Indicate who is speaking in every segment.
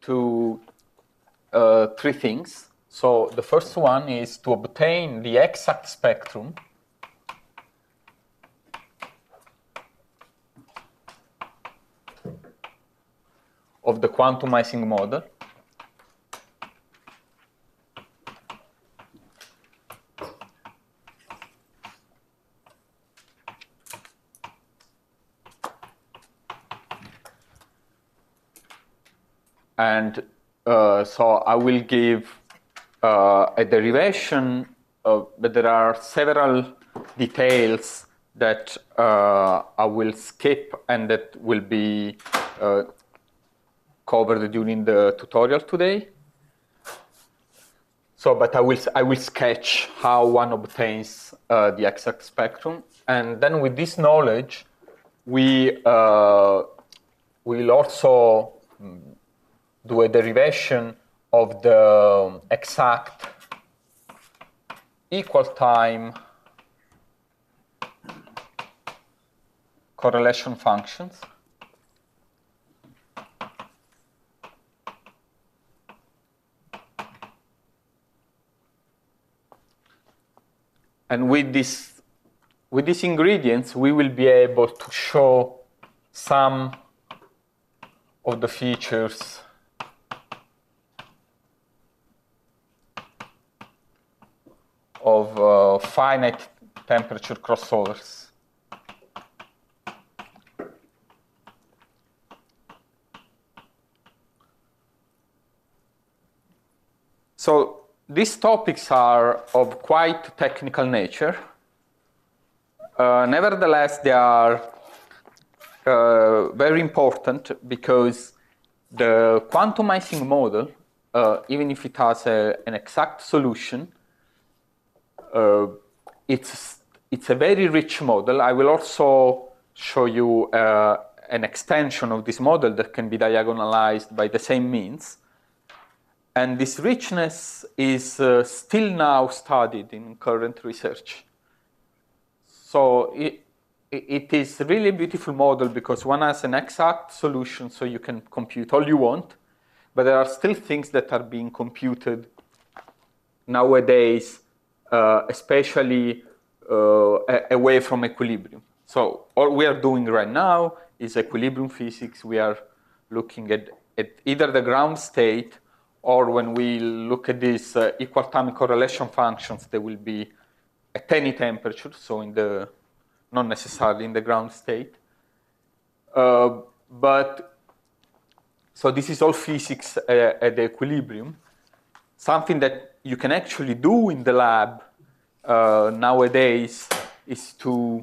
Speaker 1: to three things. So the first one is to obtain the exact spectrum of the quantum Ising model. And so I will give a derivation, but there are several details that I will skip and that will be covered during the tutorial today. So, but I will sketch how one obtains the exact spectrum, and then with this knowledge, we will also do a derivation of the exact equal time correlation functions. And with these ingredients, we will be able to show some of the features of finite temperature crossovers. So these topics are of quite technical nature. Nevertheless, they are very important because the quantum Ising model, even if it has an exact solution, it's a very rich model. I will also show you an extension of this model that can be diagonalized by the same means. And this richness is still now studied in current research. So it is really a beautiful model because one has an exact solution, so you can compute all you want. But there are still things that are being computed nowadays, especially away from equilibrium. So all we are doing right now is equilibrium physics. We are looking at either the ground state, or when we look at these equal time correlation functions, they will be at any temperature, so not necessarily in the ground state. But so this is all physics at the equilibrium. Something that you can actually do in the lab nowadays is to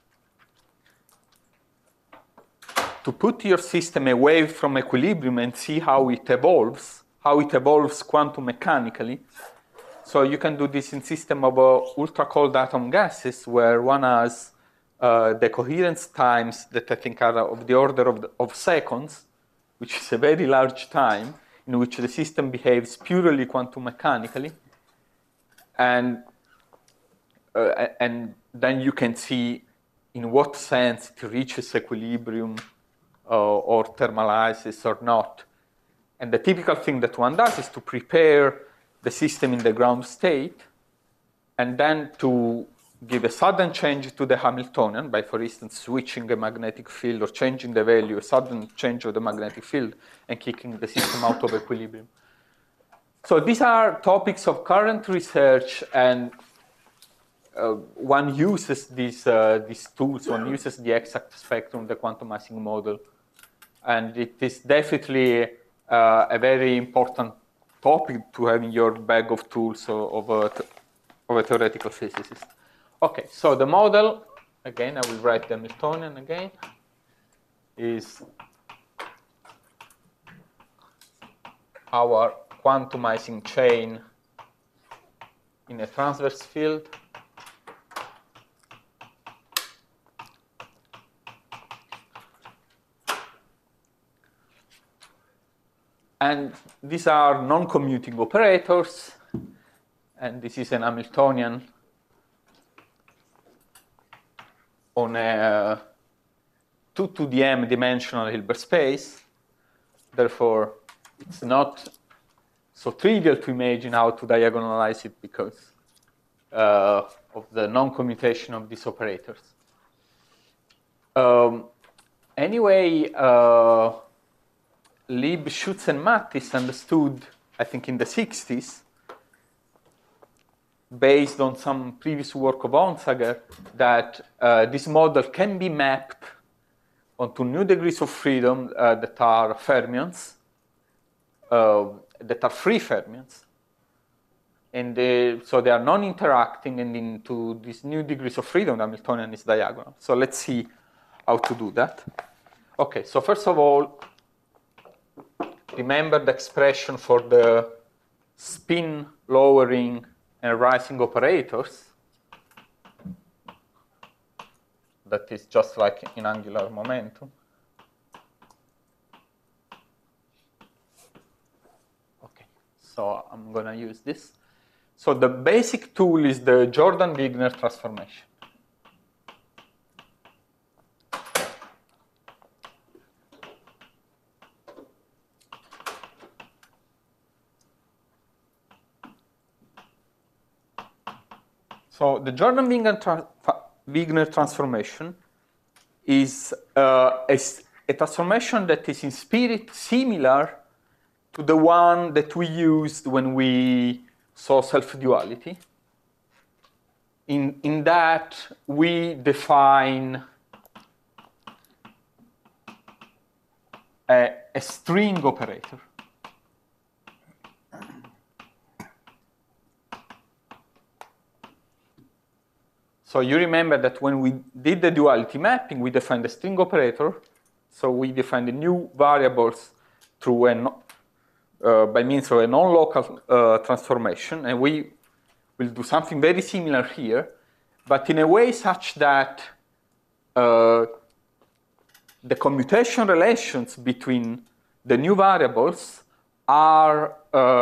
Speaker 1: put your system away from equilibrium and see how it evolves quantum mechanically. So you can do this in system of ultra-cold atom gases, where one has the coherence times that I think are of the order of seconds, which is a very large time, in which the system behaves purely quantum mechanically. And then you can see in what sense it reaches equilibrium or thermalizes or not. And the typical thing that one does is to prepare the system in the ground state, and then to give a sudden change to the Hamiltonian by, for instance, switching a magnetic field or changing the value, a sudden change of the magnetic field, and kicking the system out of equilibrium. So these are topics of current research, and one uses these tools, one uses the exact spectrum, the quantum Ising model, and it is definitely a very important topic to have in your bag of tools of a theoretical physicist. Okay, so the model, again, I will write the Hamiltonian again, is our quantum Ising chain in a transverse field. And these are non-commuting operators, and this is an Hamiltonian on a 2 to the m dimensional Hilbert space. Therefore, it's not so trivial to imagine how to diagonalize it because of the non-commutation of these operators. Anyway, Lieb, Schutz, and Mattis understood, I think in the 60s, based on some previous work of Onsager, that this model can be mapped onto new degrees of freedom that are fermions, that are free fermions. And so they are non-interacting, and into these new degrees of freedom, the Hamiltonian is diagonal. So let's see how to do that. Okay, so first of all, remember the expression for the spin lowering and rising operators. That is just like in angular momentum. Okay, so I'm going to use this. So the basic tool is the Jordan-Wigner transformation. So the Jordan-Wigner transformation is a transformation that is in spirit similar to the one that we used when we saw self-duality. In that, we define a string operator. So you remember that when we did the duality mapping, we defined the string operator. So we defined the new variables through by means of a non-local transformation. And we will do something very similar here, but in a way such that the commutation relations between the new variables are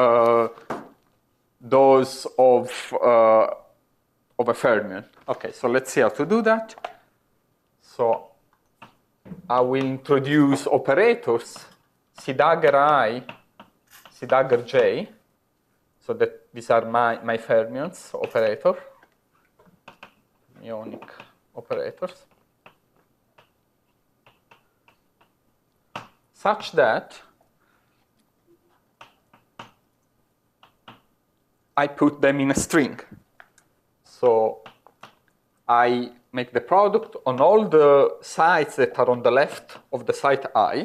Speaker 1: those of a fermion. Okay, so let's see how to do that. So I will introduce operators, C dagger I, C dagger J, so that these are my fermions operator, ionic operators, such that I put them in a string. So I make the product on all the sides that are on the left of the site I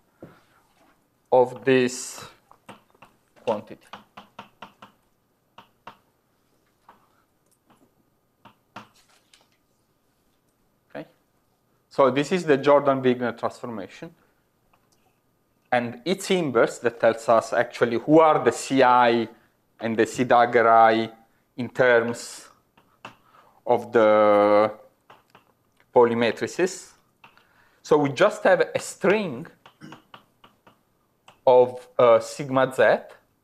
Speaker 1: of this quantity. Okay? So this is the Jordan-Wigner transformation. And its inverse that tells us actually who are the Ci and the C dagger I in terms of the polymatrices. So we just have a string of sigma z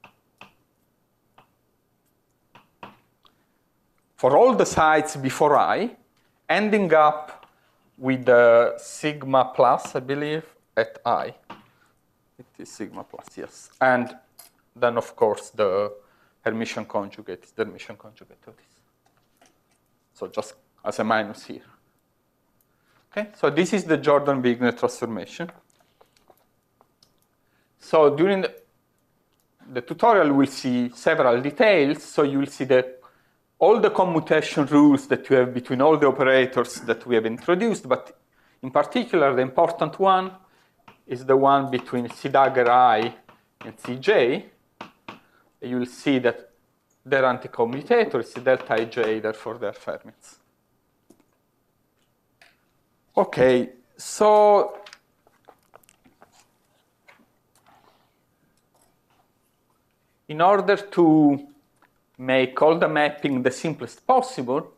Speaker 1: for all the sides before I, ending up with the sigma plus, I believe, at I. It is sigma plus, yes. And then, of course, the Hermitian conjugate is the Hermitian conjugate of this. So just as a minus here. Okay, so this is the Jordan-Wigner transformation. So during the tutorial, we'll see several details. So you will see all the commutation rules that you have between all the operators that we have introduced. But in particular, the important one is the one between C dagger I and Cj. You will see that their anticommutator is delta ij, therefore they're fermions. Okay, so in order to make all the mapping the simplest possible,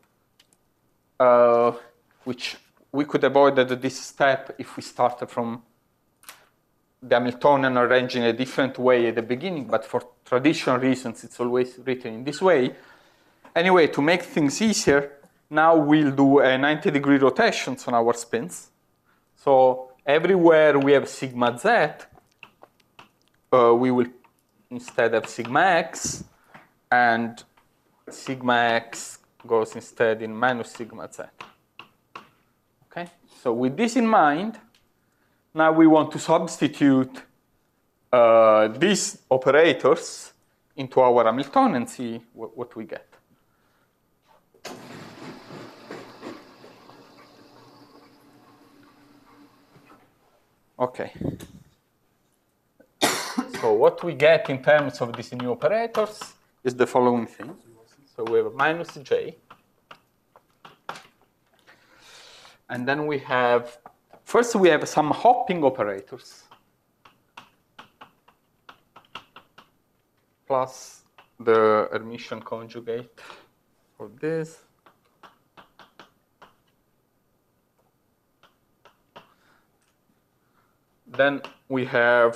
Speaker 1: which we could avoid at this step if we started from the Hamiltonian arranged in a different way at the beginning, but for traditional reasons, it's always written in this way. Anyway, to make things easier, now we'll do a 90-degree rotations on our spins. So everywhere we have sigma z, we will instead have sigma x, and sigma x goes instead in minus sigma z. Okay? So with this in mind, now we want to substitute these operators into our Hamiltonian and see what we get. Okay. So what we get in terms of these new operators is the following thing. So we have minus j. And then we have, first we have some hopping operators plus the Hermitian conjugate for this. Then we have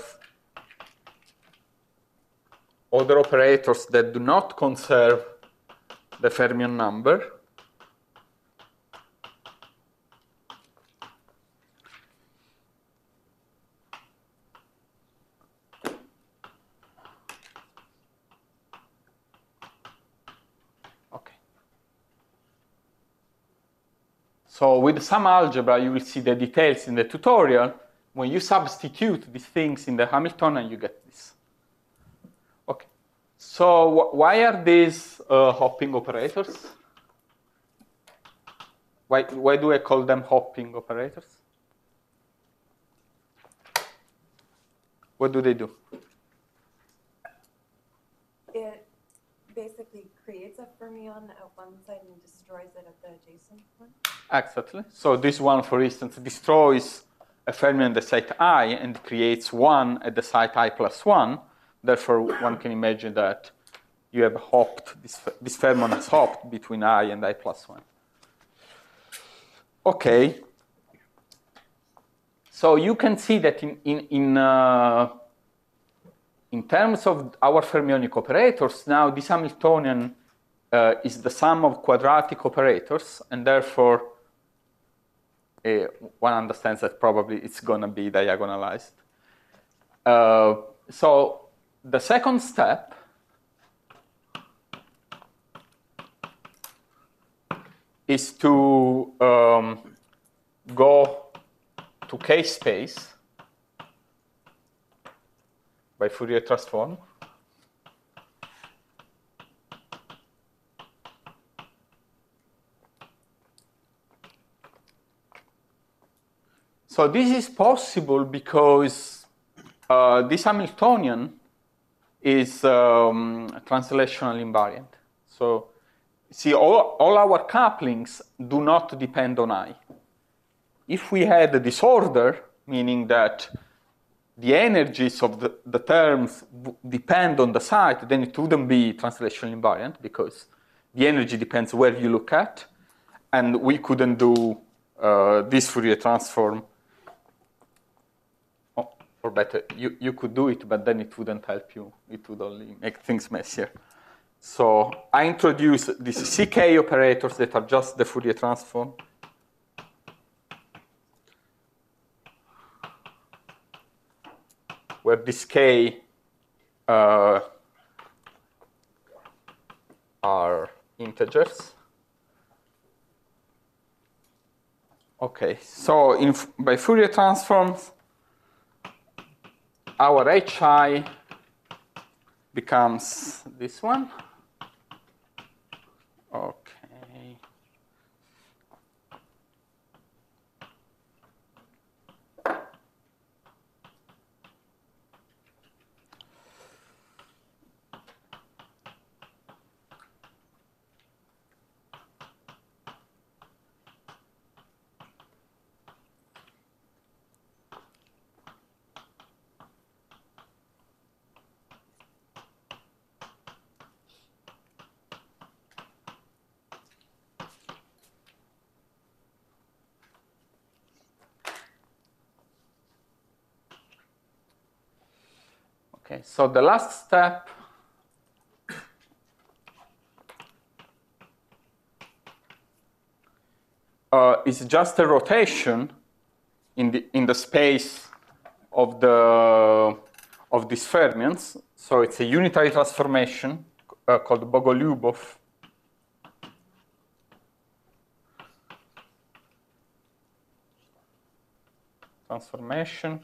Speaker 1: other operators that do not conserve the fermion number. Okay. So with some algebra, you will see the details in the tutorial. When you substitute these things in the Hamiltonian, you get this. Okay. So why are these hopping operators? Why do I call them hopping operators? What do they do?
Speaker 2: It basically creates a fermion at one side and destroys it at the adjacent one.
Speaker 1: Exactly. So this one, for instance, destroys a fermion at the site I and creates one at the site I plus 1. Therefore, one can imagine that you have hopped, this fermion has hopped between I and I plus 1. Okay. So you can see that in terms of our fermionic operators, now this Hamiltonian is the sum of quadratic operators, and therefore one understands that probably it's going to be diagonalized. So the second step is to go to K-space by Fourier transform. So this is possible because this Hamiltonian is translational invariant. So see, all our couplings do not depend on I. If we had a disorder, meaning that the energies of the terms depend on the site, then it wouldn't be translational invariant because the energy depends where you look at, and we couldn't do this Fourier transform. Or better, you could do it, but then it wouldn't help you. It would only make things messier. So I introduce these CK operators that are just the Fourier transform. Where this K are integers. Okay, so by Fourier transforms, our HI becomes this one. Okay. Okay, so the last step is just a rotation in the space of the of these fermions. So it's a unitary transformation called Bogolyubov transformation.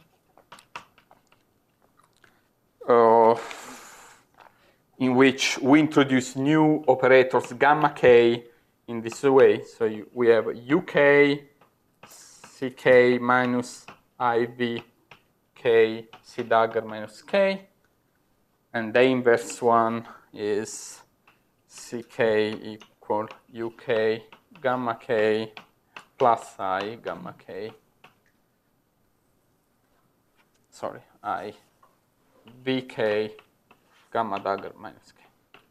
Speaker 1: In which we introduce new operators gamma k in this way. So we have uk ck minus iv k c dagger minus k, and the inverse one is ck equal uk gamma k plus I gamma k. Sorry, I vk gamma dagger minus k.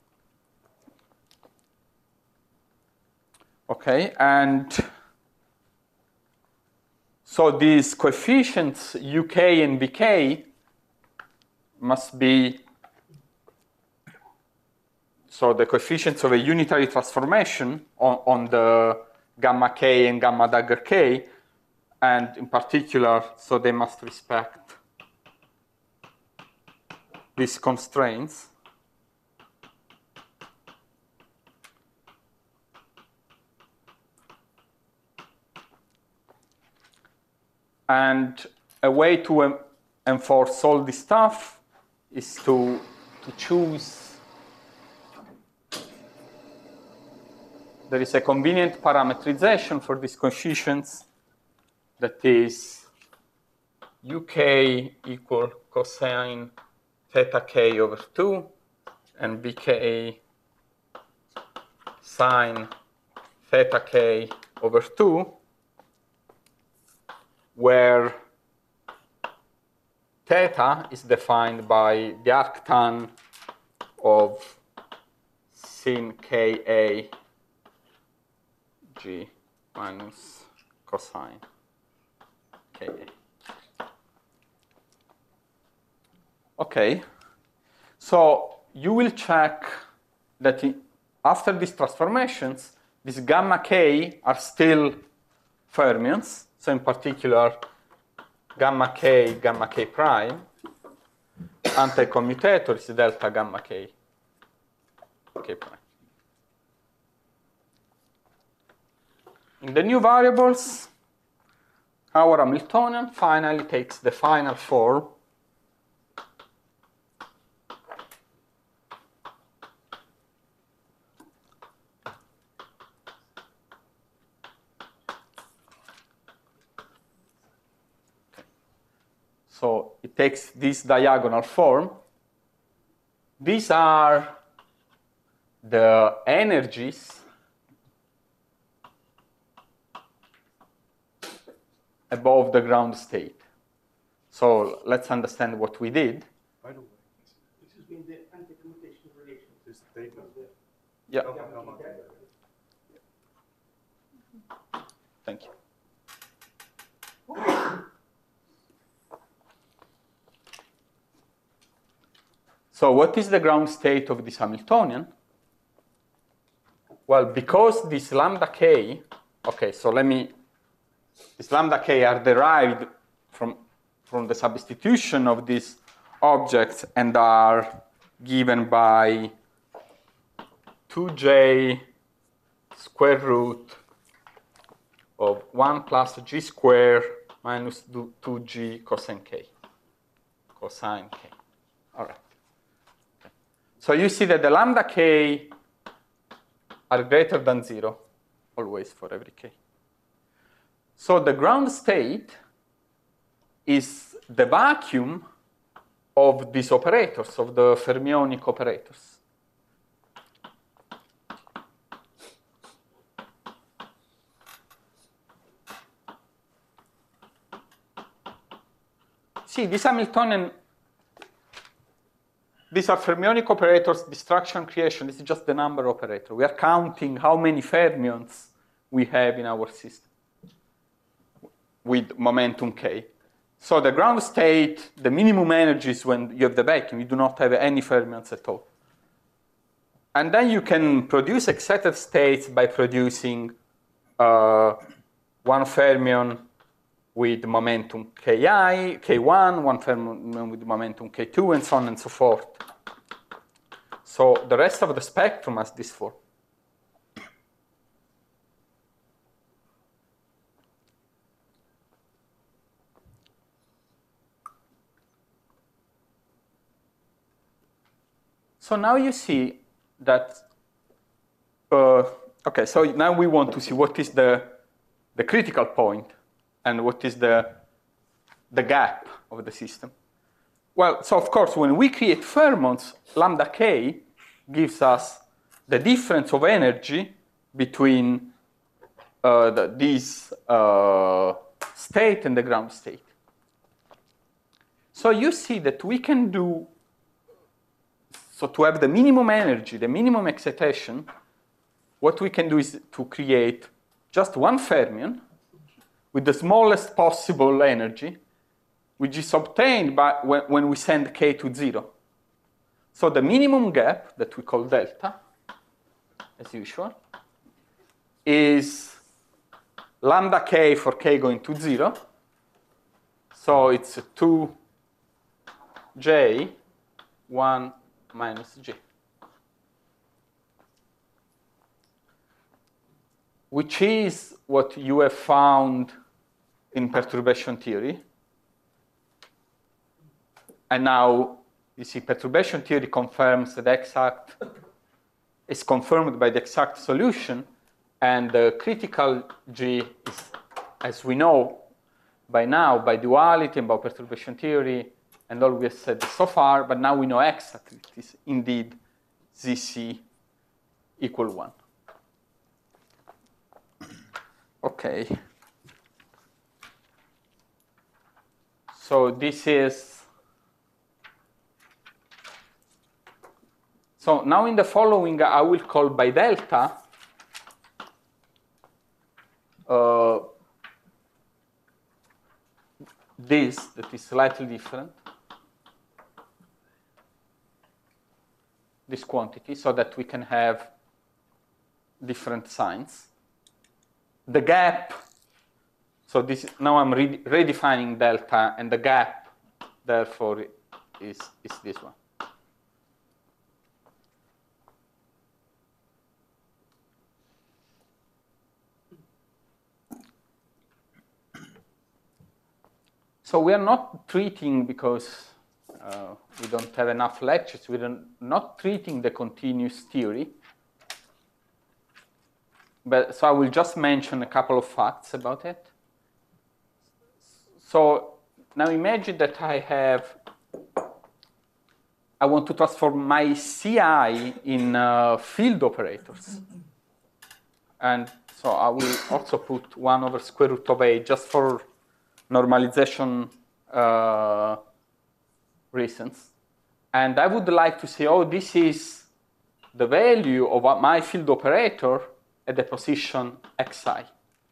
Speaker 1: Okay, and so these coefficients uk and vk must be, so the coefficients of a unitary transformation on the gamma k and gamma dagger k, and in particular, so they must respect these constraints. And a way to enforce all this stuff is to choose. There is a convenient parametrization for these coefficients that is uk equal cosine theta k over 2 and vk sine theta k over 2, where theta is defined by the arctan of sin ka g minus cosine ka. Okay, so you will check that after these transformations, these gamma k are still fermions. So in particular, gamma k prime, anti-commutator is delta gamma k prime. In the new variables, our Hamiltonian finally takes the final form So it takes this diagonal form. These are the energies above the ground state. So let's understand what we did.
Speaker 3: By the way, this has been the anti-commutation relation. This data.
Speaker 1: Yeah. Thank you. So what is the ground state of this Hamiltonian? Well, because this lambda k, okay, so this lambda k are derived from the substitution of these objects and are given by 2j square root of 1 plus g squared minus 2g cosine k. Cosine k. All right. So you see that the lambda k are greater than 0, always for every k. So the ground state is the vacuum of these operators, of the fermionic operators. See, this Hamiltonian, these are fermionic operators, destruction, creation. This is just the number operator. We are counting how many fermions we have in our system with momentum k. So the ground state, the minimum energy is when you have the vacuum. You do not have any fermions at all. And then you can produce excited states by producing one fermion with momentum Ki, K1, one fermion with momentum K2, and so on and so forth. So the rest of the spectrum has this form. So now you see that, okay, so now we want to see what is the critical point and what is the gap of the system. Well, so of course, when we create fermions, lambda k gives us the difference of energy between this state and the ground state. So you see that we can do, so to have the minimum energy, the minimum excitation, what we can do is to create just one fermion with the smallest possible energy, which is obtained by when we send k to 0. So the minimum gap that we call delta, as usual, is lambda k for k going to 0. So it's 2j, 1 minus j, which is what you have found in perturbation theory. And now, you see, perturbation theory confirms that exact is confirmed by the exact solution, and the critical G is, as we know by now, by duality and by perturbation theory, and all we have said so far, but now we know exactly it is indeed ZC equal 1. Okay. So this is, so now in the following I will call by delta this that is slightly different, this quantity, so that we can have different signs. The gap, so this now I'm redefining delta, and the gap, therefore, is this one. So we are not treating, because we don't have enough lectures, we are not treating the continuous theory. But so I will just mention a couple of facts about it. So now imagine that I want to transform my CI in field operators. And so I will also put 1 over square root of A just for normalization reasons. And I would like to say, oh, this is the value of my field operator at the position xi.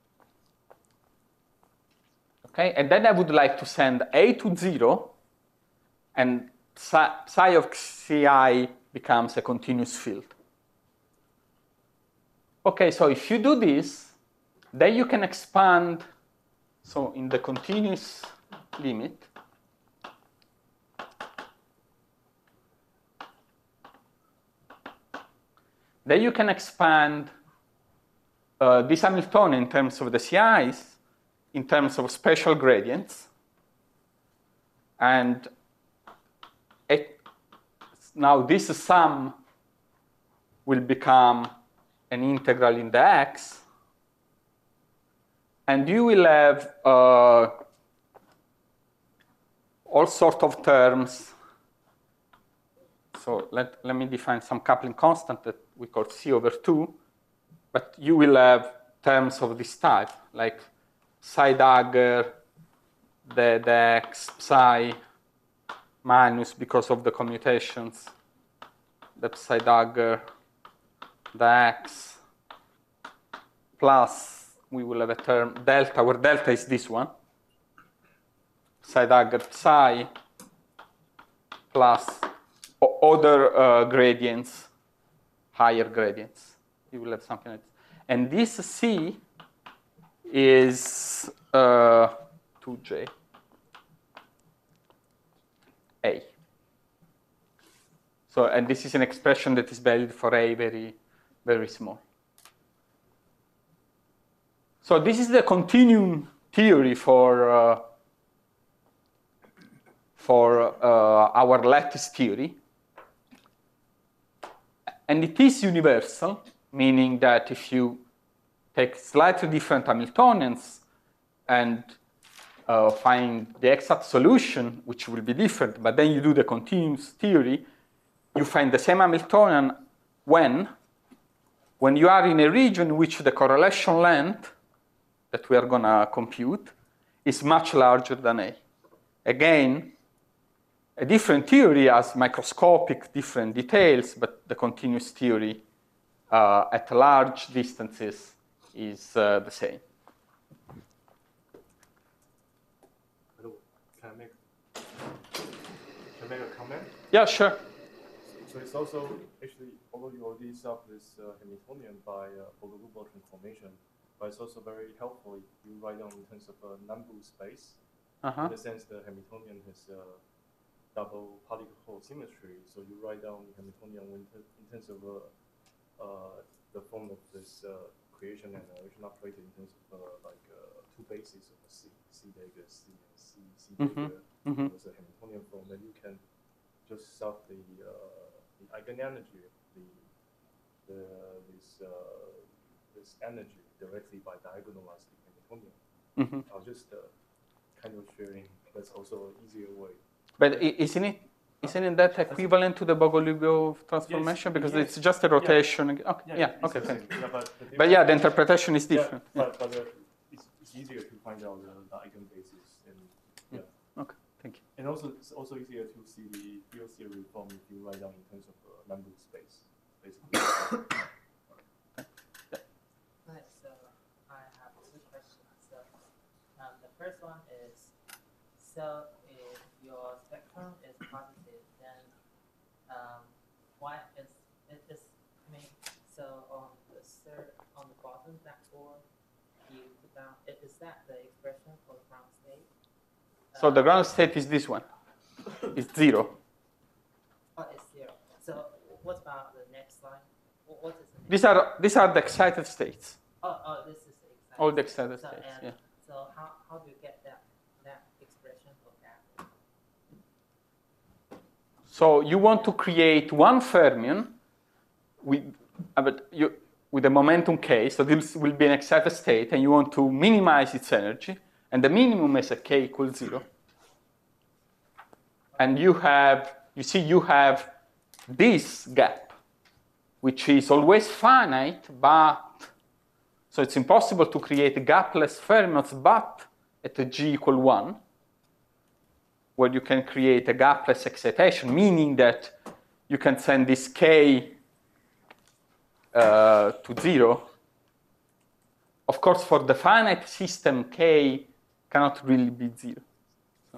Speaker 1: Okay, and then I would like to send A to 0, and psi of xi becomes a continuous field. Okay, so if you do this, then you can expand, so in the continuous limit, then you can expand this Hamiltonian in terms of the CIs, in terms of special gradients, and now this sum will become an integral in the x, and you will have all sorts of terms. So let me define some coupling constant that we call C over 2, but you will have terms of this type, like psi dagger, the x, psi, minus because of the commutations, the psi dagger, the x, plus we will have a term delta, where delta is this one, psi dagger psi, plus other gradients, higher gradients. You will have something like this. And this C is 2J A. So, and this is an expression that is valid for A very, very small. So this is the continuum theory for our lattice theory. And it is universal, meaning that if you take slightly different Hamiltonians and find the exact solution, which will be different, but then you do the continuous theory, you find the same Hamiltonian when you are in a region in which the correlation length that we are going to compute is much larger than A. Again, a different theory has microscopic different details, but the continuous theory at large distances is the same.
Speaker 4: Hello, can I make a comment?
Speaker 1: Yeah, sure.
Speaker 4: So it's also actually, although you already solved this Hamiltonian by Bogoliubov transformation, but it's also very helpful if you write down in terms of a Nambu space. In the sense the Hamiltonian has double particle symmetry, so you write down Hamiltonian in terms of the form of this creation and annihilation operator in terms of like two bases of a C dagger C and C dagger with a Hamiltonian form, then you can just solve the eigenenergy of this energy directly by diagonalizing Hamiltonian. I was just kind of sharing. That's also an easier way.
Speaker 1: But isn't that equivalent to the Bogoliubov transformation? Because it's just a rotation. Yeah. Okay. Okay. Thank you. But yeah, the interpretation is different.
Speaker 4: But it's easier to find out the eigenbasis. And
Speaker 1: okay. Thank you.
Speaker 4: And also, it's also easier to see the field theory form if you write down in terms of Nambu space, basically.
Speaker 5: Right, so I have two questions. So the first one is, so if your spectrum is positive, then why is I mean, so on the bottom backboard, you put down, is that the expression for the ground state?
Speaker 1: So the ground state is this one. It's 0.
Speaker 5: Oh, it's 0. So what about the next line? What is the next
Speaker 1: These are the excited states.
Speaker 5: Oh, this is the excited
Speaker 1: All the excited
Speaker 5: so,
Speaker 1: states.
Speaker 5: and
Speaker 1: Yeah.
Speaker 5: So how do you get that expression for that?
Speaker 1: So you want to create one fermion with a momentum k. So this will be an excited state, and you want to minimize its energy, and the minimum is at k equals 0. And you have this gap, which is always finite, but so it's impossible to create gapless fermions, but at a g equal 1, where you can create a gapless excitation, meaning that you can send this k to 0. Of course, for the finite system, k cannot really be 0. So.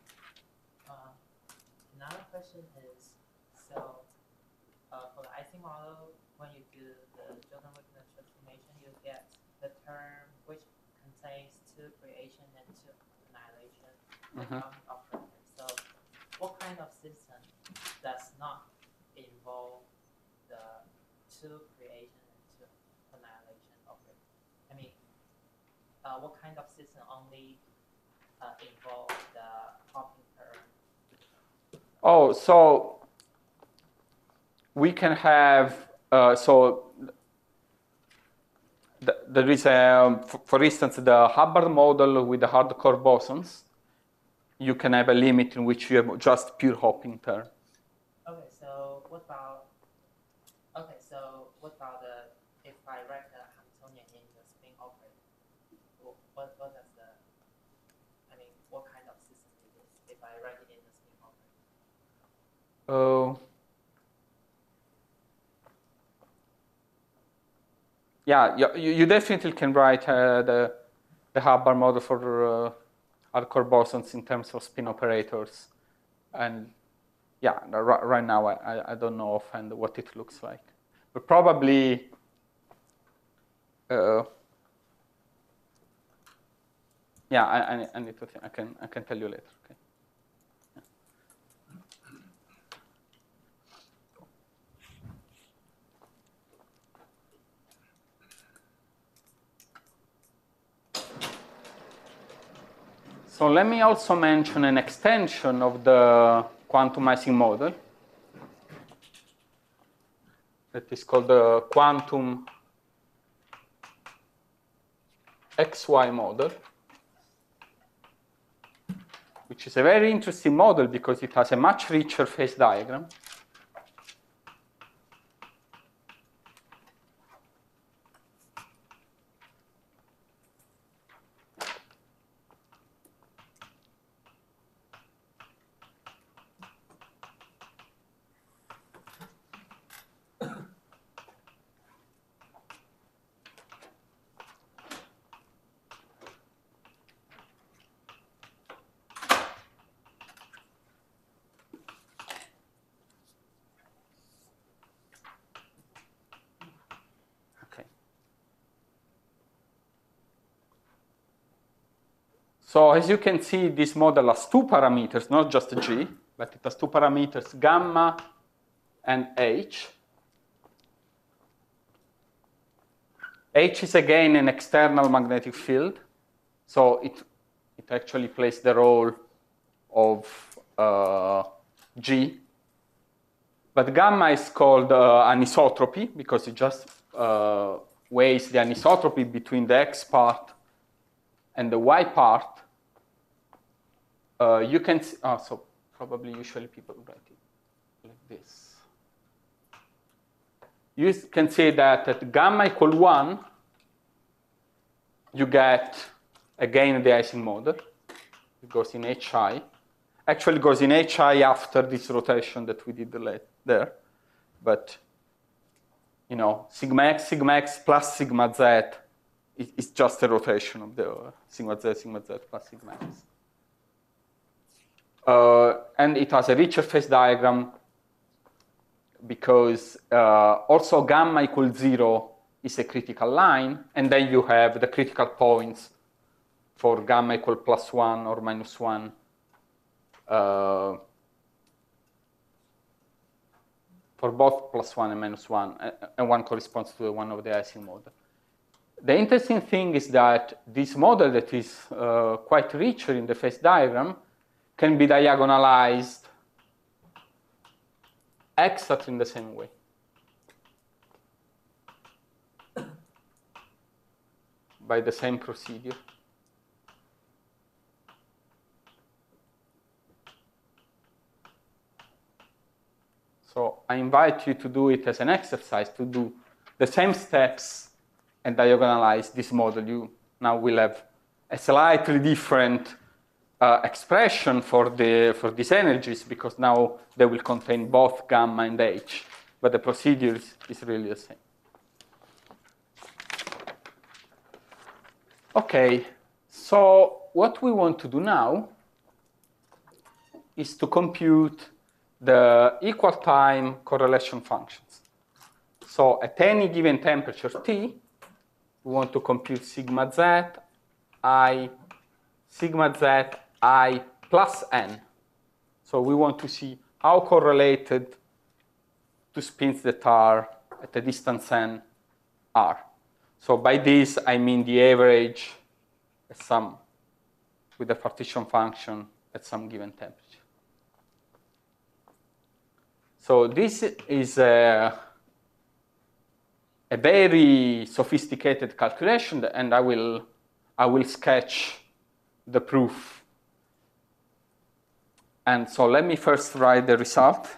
Speaker 5: Another question is, so for the Ising model, when you do the Jordan-Wigner transformation, you get the term which contains 2 creation and 2 annihilation operator. So what kind of system does not involve the 2 creation and 2 annihilation operator? I mean, what kind of system only involve the hopping term?
Speaker 1: Oh, so we can have, there is, for instance, the Hubbard model with the hardcore bosons. You can have a limit in which you have just pure hopping term.
Speaker 5: Okay, so what about if I write the Hamiltonian in the spin operator? What does the, I mean, what kind of system it is if I write it in the spin operator?
Speaker 1: Yeah, you definitely can write the Hubbard model for hardcore bosons in terms of spin operators. And yeah, right now I don't know offhand what it looks like. But probably Yeah, I need to think. I can tell you later. Okay. So let me also mention an extension of the quantum Ising model that is called the quantum XY model, which is a very interesting model because it has a much richer phase diagram. So as you can see, this model has two parameters, not just G, but it has two parameters, gamma and H. H is again an external magnetic field, so it actually plays the role of G. But gamma is called anisotropy because it just weighs the anisotropy between the X part and the Y part. You can see, so probably usually people write it like this. You can see that at gamma equal 1, you get again the Ising model. It goes in HI. Actually, it goes in HI after this rotation that we did there. But, you know, sigma x plus sigma z is just a rotation of the sigma z plus sigma x. And it has a richer phase diagram because also gamma equals 0 is a critical line, and then you have the critical points for gamma equal +1 or -1. For both +1 and -1, and one corresponds to the one of the Ising model. The interesting thing is that this model that is quite richer in the phase diagram can be diagonalized exactly in the same way. By the same procedure. So I invite you to do it as an exercise, to do the same steps and diagonalize this model. You now will have a slightly different expression for these energies because now they will contain both gamma and H, but the procedure is really the same. Okay, so what we want to do now is to compute the equal time correlation functions. So at any given temperature T, we want to compute sigma z I plus n. So we want to see how correlated two spins that are at a distance n are. So by this, I mean the average at some, with the partition function at some given temperature. So this is a very sophisticated calculation, and I will sketch the proof. And so let me first write the result.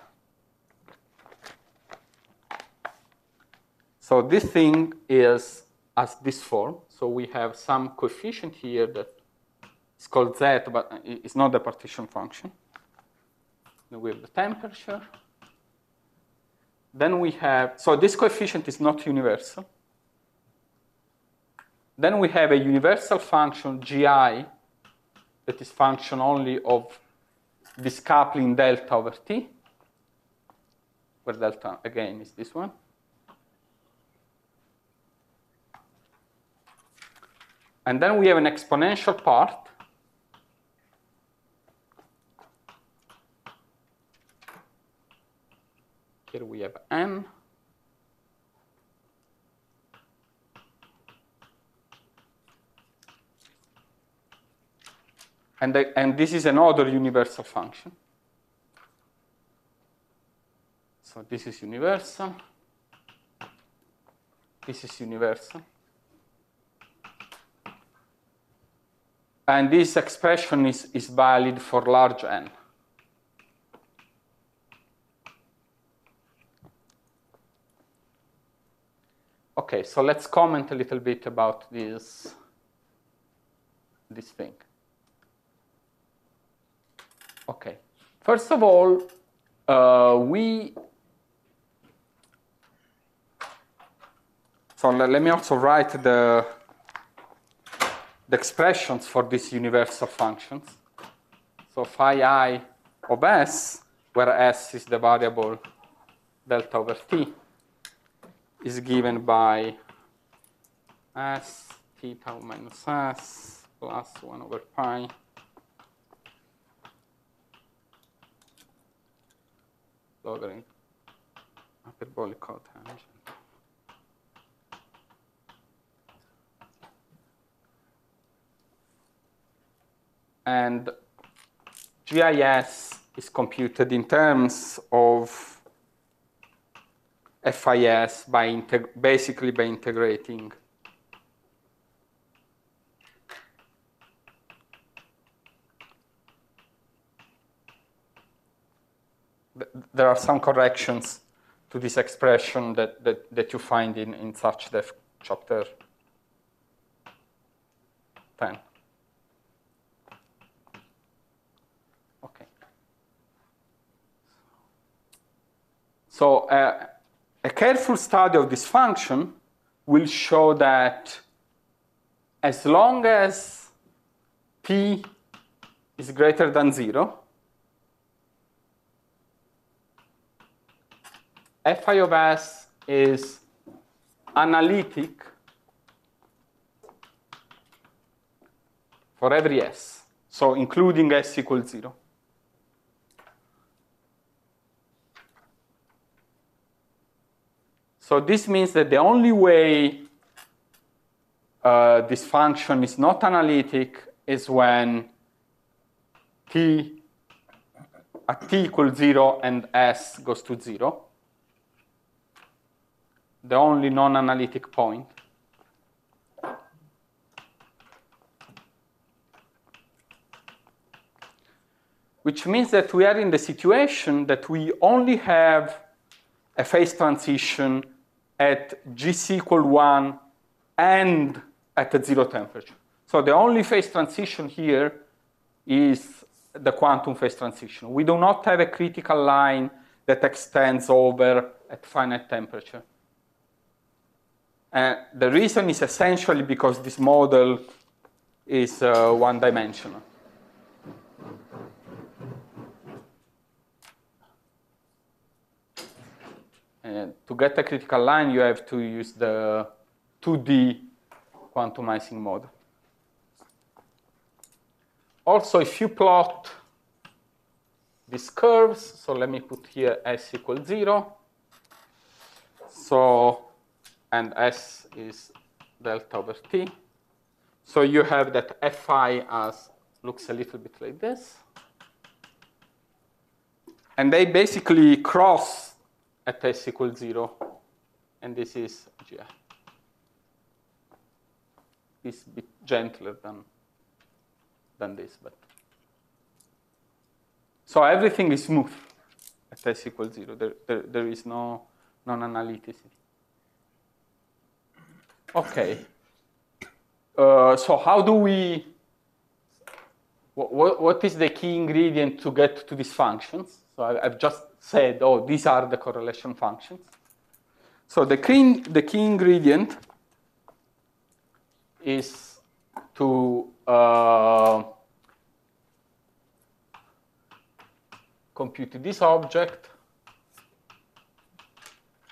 Speaker 1: So this thing is as this form. So we have some coefficient here that is called z, but it's not the partition function. Then we have the temperature. Then we have, so this coefficient is not universal. Then we have a universal function gi that is function only of this coupling delta over t, where delta again is this one. And then we have an exponential part. Here we have n. And this is another universal function. So this is universal. This is universal. And this expression is valid for large n. Okay, so let's comment a little bit about this thing. Okay, first of all, so let me also write the expressions for these universal functions. So phi I of s, where s is the variable delta over t, is given by s theta minus s plus 1 over pi logarithm hyperbolic cotangent. And GIS is computed in terms of FIS basically by integrating there are some corrections to this expression that you find in SUCHDEF chapter 10. Okay. So a careful study of this function will show that as long as t is greater than 0, phi of s is analytic for every s, so including s equals 0. So this means that the only way this function is not analytic is when at t equals 0 and s goes to 0. The only non-analytic point. Which means that we are in the situation that we only have a phase transition at GC equal 1 and at a 0 temperature. So the only phase transition here is the quantum phase transition. We do not have a critical line that extends over at finite temperature. And the reason is essentially because this model is one-dimensional. And to get a critical line, you have to use the 2D quantumizing model. Also, if you plot these curves, so let me put here s equals 0. So, and s is delta over t. So you have that Fi looks a little bit like this. And they basically cross at s equals 0. And this is GI. It's a bit gentler than this. But so everything is smooth at s equals 0. There is no non-analyticity. Okay. So how do we, what is the key ingredient to get to these functions? So I've just said, oh, these are the correlation functions. So the key ingredient is to compute this object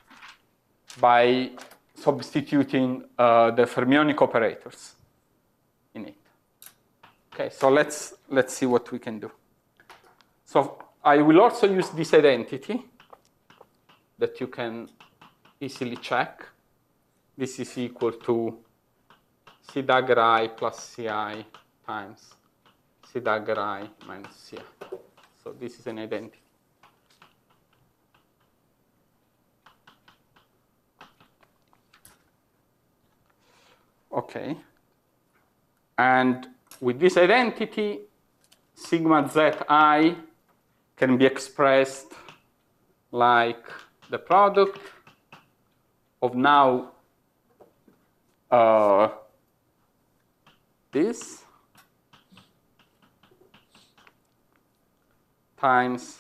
Speaker 1: by substituting the fermionic operators. in it. Okay, so let's see what we can do. So I will also use this identity that you can easily check. This is equal to C dagger I plus Ci times C dagger I minus Ci. So this is an identity. Okay. And with this identity, sigma Zi can be expressed like the product of now this times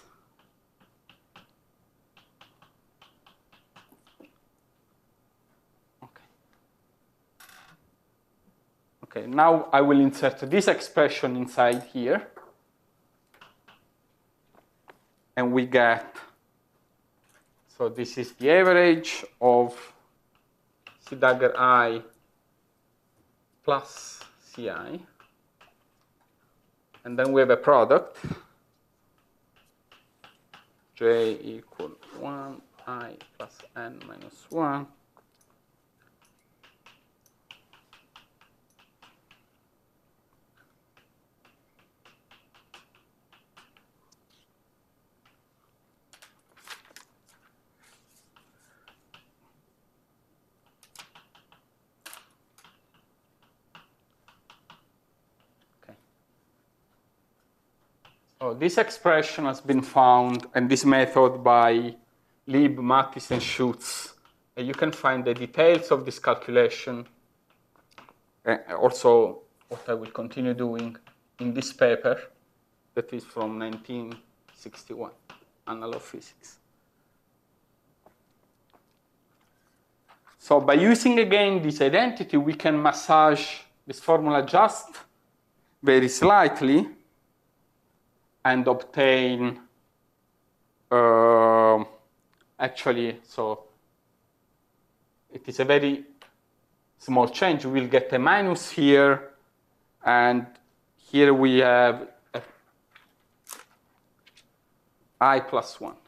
Speaker 1: okay, now I will insert this expression inside here. And we get, so this is the average of C dagger I plus Ci. And then we have a product, J equal 1, I plus N minus 1. So this expression has been found, and this method by Lieb, Mattis, and Schutz. And you can find the details of this calculation, also what I will continue doing in this paper that is from 1961, Annals of Physics. So by using again this identity, we can massage this formula just very slightly and obtain, actually, so it is a very small change. We'll get a minus here, and here we have I plus 1.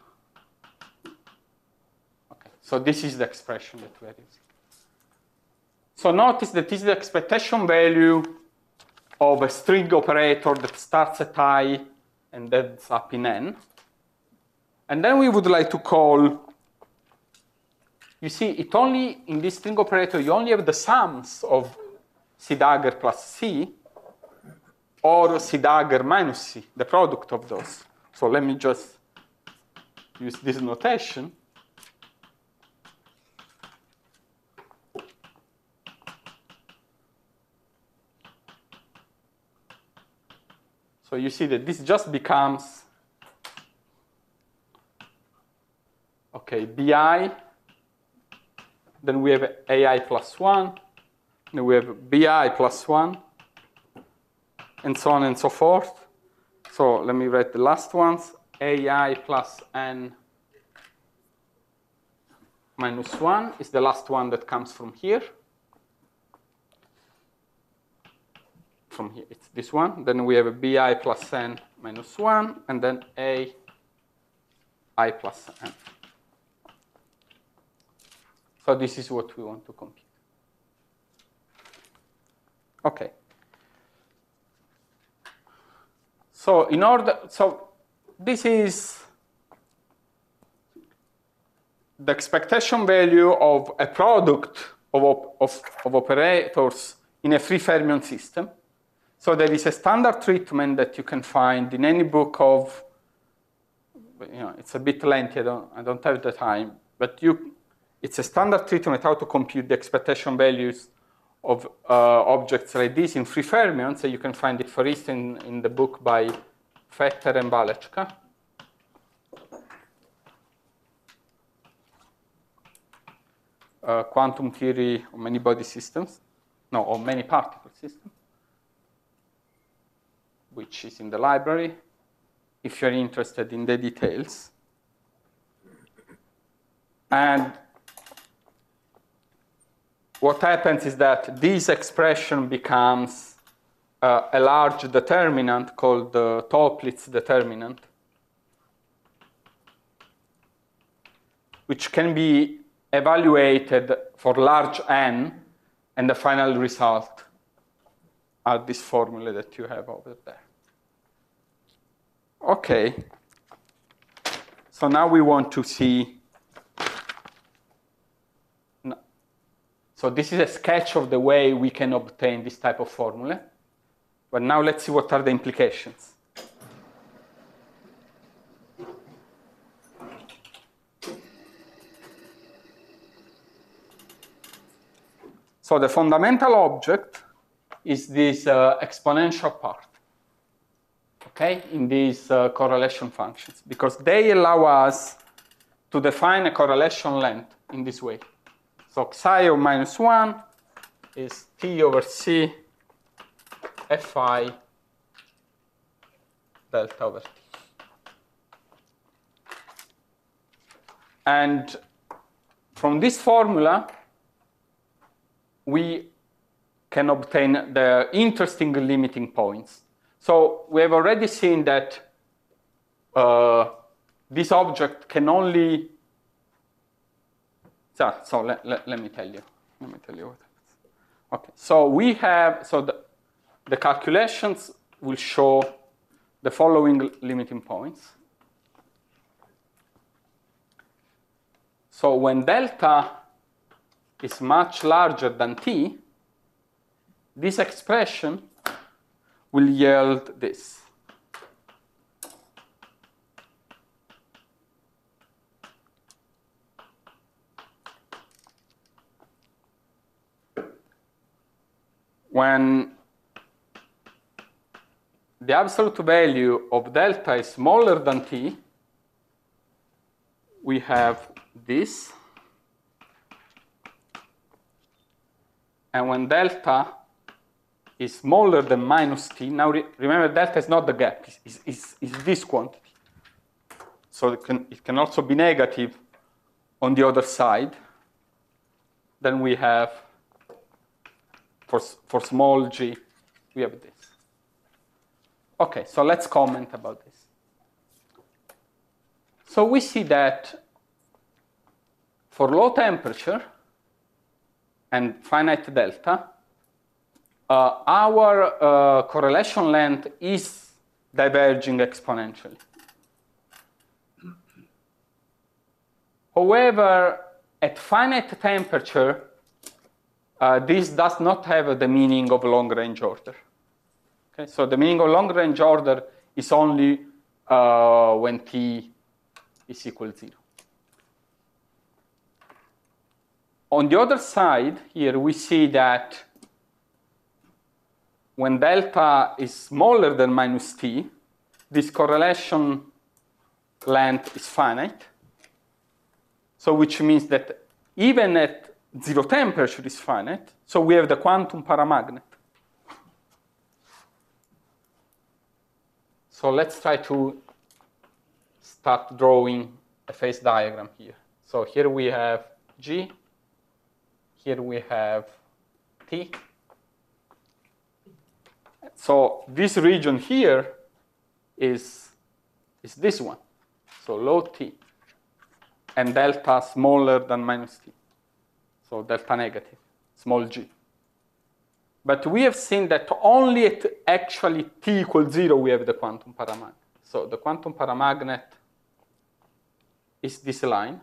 Speaker 1: Okay, so this is the expression that we are using. So notice that this is the expectation value of a string operator that starts at I and ends up in N. And then we would like to call, you see, it only, in this string operator, you only have the sums of C dagger plus C or C dagger minus C, the product of those. So let me just use this notation. So you see that this just becomes, okay, BI, then we have AI plus 1, then we have BI plus 1, and so on and so forth. So let me write the last ones, AI plus N minus 1 is the last one that comes from here. From here, it's this one. Then we have a BI plus N minus 1, and then A I plus N. So this is what we want to compute. Okay. So this is the expectation value of a product of operators in a free fermion system. So there is a standard treatment that you can find in any book of, it's a bit lengthy, I don't have the time, but it's a standard treatment how to compute the expectation values of objects like this in free fermions. So you can find it, for instance, in the book by Fetter and Waleczka. Quantum theory of many body systems, or many particle systems, which is in the library, if you're interested in the details. And what happens is that this expression becomes a large determinant called the Toeplitz determinant, which can be evaluated for large n, and the final result are this formula that you have over there. Okay. So now we want to see. So this is a sketch of the way we can obtain this type of formula. But now let's see what are the implications. So the fundamental object is this exponential part, okay, in these correlation functions, because they allow us to define a correlation length in this way. So psi of -1 is T over C Fi delta over T. And from this formula, we can obtain the interesting limiting points. So we have already seen that this object can only. So let me tell you. Let me tell you what happens. Okay. So we have. So the calculations will show the following limiting points. So when delta is much larger than T, this expression will yield this. When the absolute value of delta is smaller than T, we have this. And when delta is smaller than -T, now remember delta is not the gap, it's this quantity. So it can also be negative on the other side. Then we have, for small g, we have this. Okay, so let's comment about this. So we see that for low temperature and finite delta, our correlation length is diverging exponentially. However, at finite temperature, this does not have the meaning of long-range order. Okay, so the meaning of long-range order is only when T is equal to 0. On the other side, here we see that when delta is smaller than -T, this correlation length is finite. So which means that even at 0 temperature is finite. So we have the quantum paramagnet. So let's try to start drawing a phase diagram here. So here we have G. Here we have T. So this region here is this one. So low T. And delta smaller than -T. So delta negative, small g. But we have seen that only at actually T equals 0 we have the quantum paramagnet. So the quantum paramagnet is this line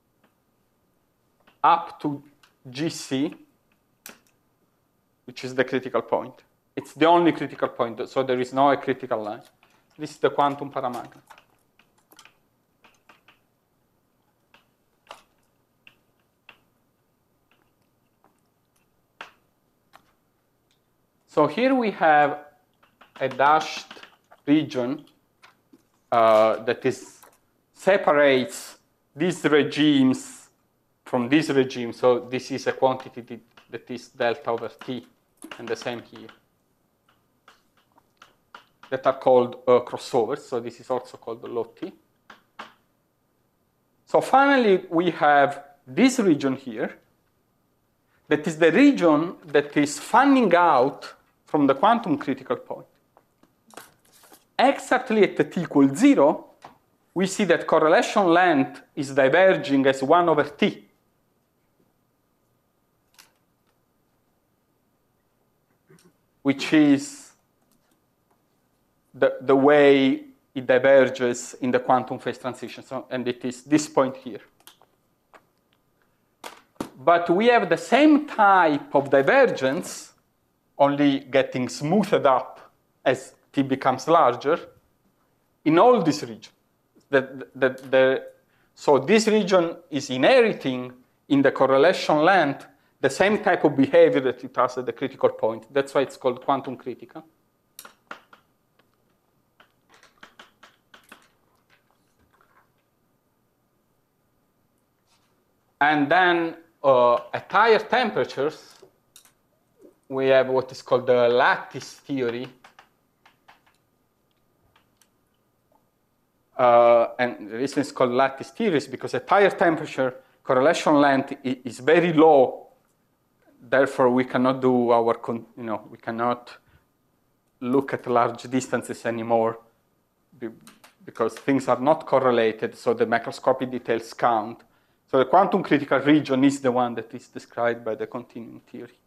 Speaker 1: up to GC, which is the critical point. It's the only critical point, so there is no critical line. This is the quantum paramagnet. So here we have a dashed region that separates these regimes from this regime. So this is a quantity that is delta over T, and the same here, that are called crossovers. So this is also called the low T. So finally, we have this region here, that is the region that is fanning out from the quantum critical point. Exactly at the t equals 0, we see that correlation length is diverging as 1 over t. Which is the way it diverges in the quantum phase transition. So, and it is this point here. But we have the same type of divergence, only getting smoothed up as t becomes larger, in all this region. So this region is inheriting in the correlation length the same type of behavior that it has at the critical point. That's why it's called quantum critical. And then at higher temperatures, we have what is called the lattice theory. And the reason it's called lattice theory is because at higher temperature, correlation length is very low. Therefore, we cannot do our, we cannot look at large distances anymore because things are not correlated, so the macroscopic details count. So the quantum critical region is the one that is described by the continuum theory.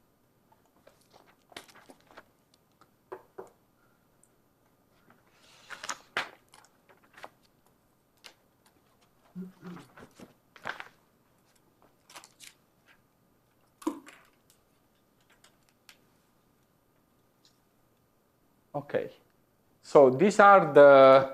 Speaker 1: Okay, so these are the,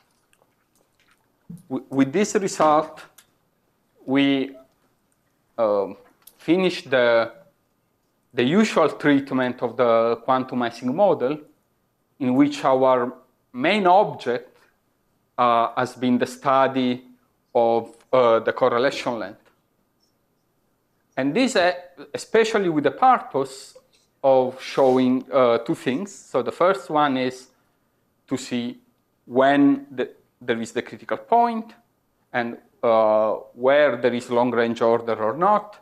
Speaker 1: with this result, we finished the usual treatment of the quantumizing model, in which our main object has been the study of the correlation length. And this, especially with the purpose of showing two things. So the first one is to see when there is the critical point and where there is long-range order or not.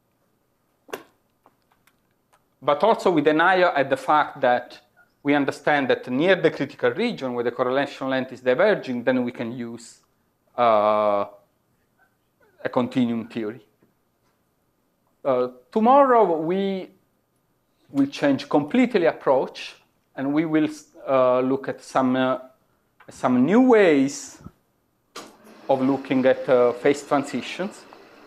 Speaker 1: But also with an eye at the fact that we understand that near the critical region where the correlation length is diverging, then we can use a continuum theory. Tomorrow we will change completely approach, and we will look at some new ways of looking at phase transitions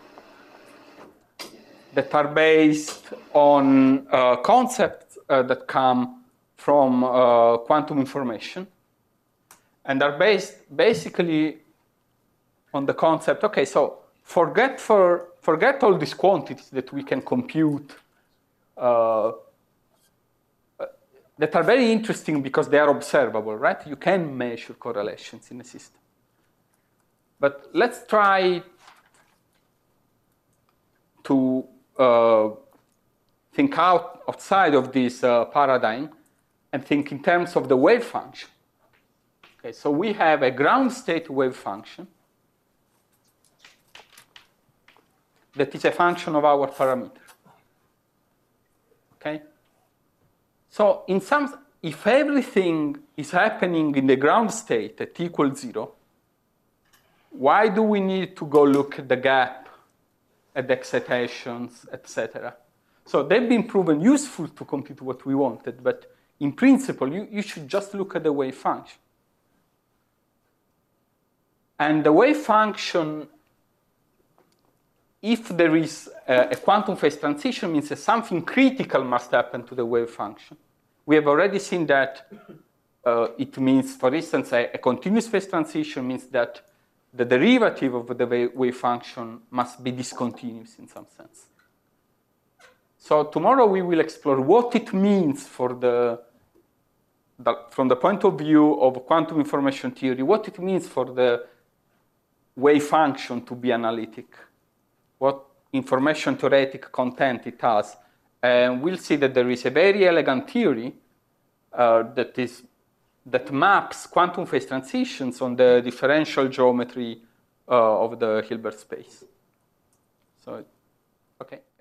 Speaker 1: that are based on concepts that come from quantum information and are based basically on the concept, okay, so forget all these quantities that we can compute that are very interesting because they are observable, right? You can measure correlations in a system. But let's try to think outside of this paradigm and think in terms of the wave function. Okay, so we have a ground state wave function that is a function of our parameter. Okay? So if everything is happening in the ground state at t equals 0, why do we need to go look at the gap, at the excitations, etc.? So they've been proven useful to compute what we wanted, but in principle, you should just look at the wave function. And the wave function, if there is a quantum phase transition, means that something critical must happen to the wave function. We have already seen that it means, for instance, a continuous phase transition means that the derivative of the wave function must be discontinuous in some sense. So tomorrow we will explore what it means for from the point of view of quantum information theory, what it means for the wave function to be analytic, what information theoretic content it has. And we'll see that there is a very elegant theory that maps quantum phase transitions on the differential geometry of the Hilbert space. So, okay.